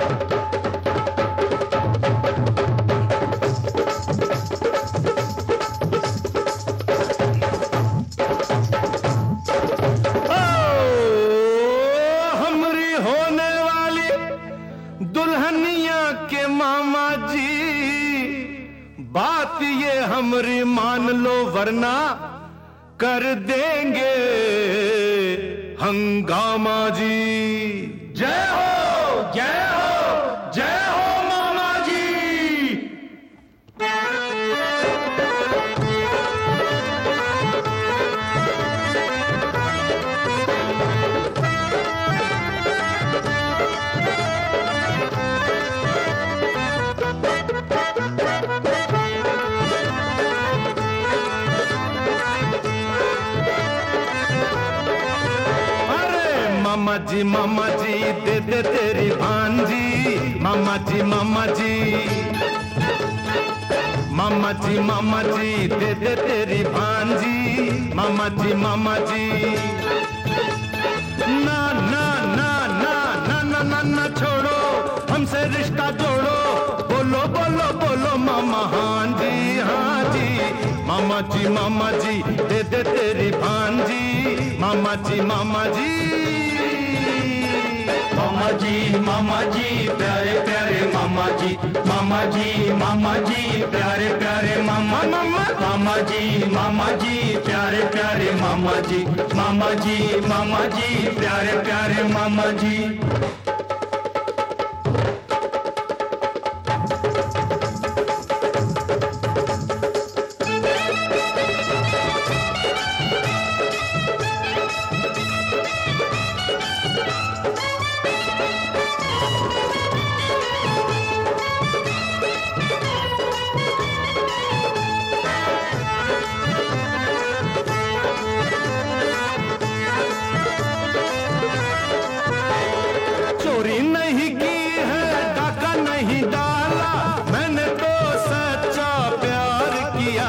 बात ये हमरी मान लो वरना कर देंगे हंगामा जी। जय हो जय हो जय हो मामा जी। मामा जी दे दे तेरी भांजी। मामा जी मामा जी दे दे तेरी भांजी। मामा जी ना ना ना ना ना ना ना ना छोड़ो हमसे रिश्ता जोड़ो। बोलो बोलो बोलो मामा हाँ जी हाँ जी। मामा जी दे दे तेरी भांजी। मामा जी मामा जी प्यारे प्यारे मामा जी। मामा जी प्यारे प्यारे मामा। मामा जी प्यारे प्यारे मामा जी। मामा जी प्यारे प्यारे मामा जी। चोरी नहीं की है डाका नहीं डाला मैंने तो सच्चा प्यार किया।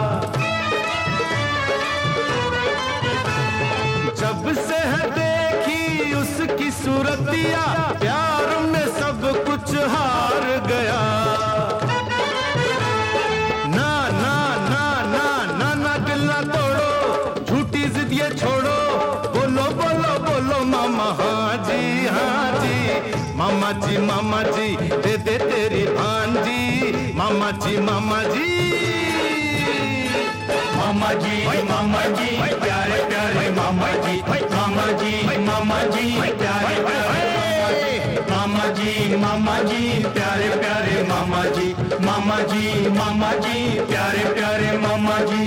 जब से है देखी उसकी सूरतिया प्यार में सब कुछ हार गया। ना ना ना ना ना ना दिल ना तोड़ो झूठी जिद ये छोड़ो। बोलो बोलो बोलो मामा हाँ जी हाँ जी। मामा जी दे दे तेरी भांजी। मामा जी मामा जी प्यारे प्यारे मामा जी। मामा जी प्यारे प्यारे मामा जी प्यारे प्यारे मामा जी। मामा जी प्यारे प्यारे मामा जी।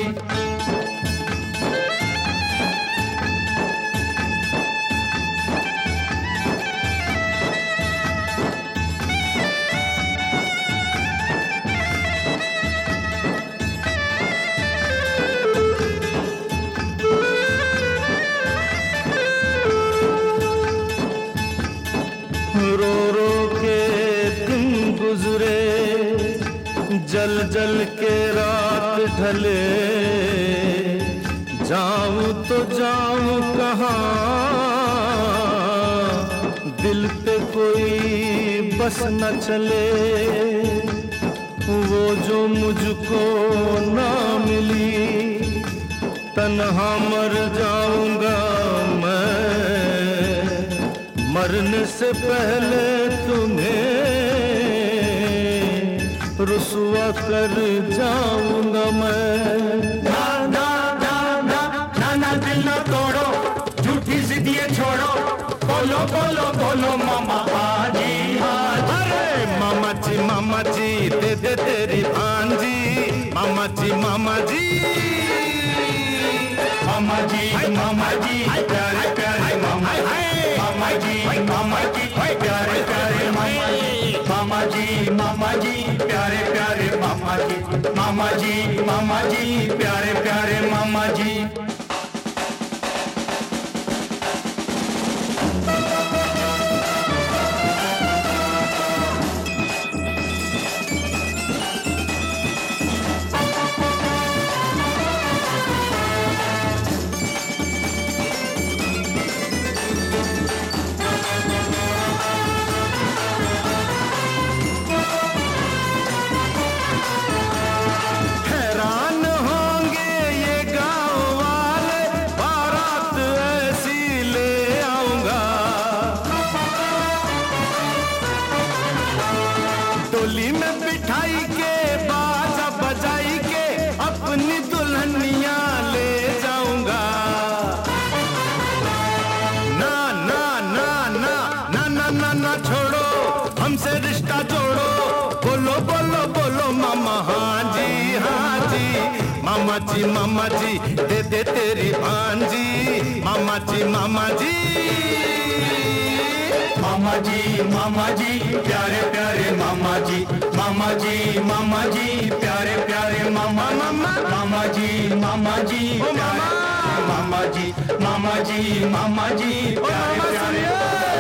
रो रो के दिन गुजरे जल जल के रात ढले। जाऊं तो जाऊं कहाँ दिल पे कोई बस न चले। वो जो मुझको ना मिली तन्हा मर जाऊंगा मैं। मरने से पहले तुम्हें रुसवा कर जाऊंगा मैं। ना ना ना ना ना ना दिल ना तोड़ो झूठी जिद्दियां छोड़ो। बोलो बोलो बोलो मामा हाँ जी हाँ जी। अरे मामा जी दे दे तेरी भांजी। मामा जी मामा जी प्यारे प्यारे मामा। मामा जी प्यारे प्यारे मामा जी। मामा जी प्यारे प्यारे मामा जी। मामा जी प्यारे प्यारे मामा जी। मामा जी दे दे तेरी भांजी, मामा जी मामा जी। मामा जी प्यारे प्यारे मामा जी, मामा जी प्यारे प्यारे मामा, मामा जी प्यारे, मामा जी प्यारे प्यारे।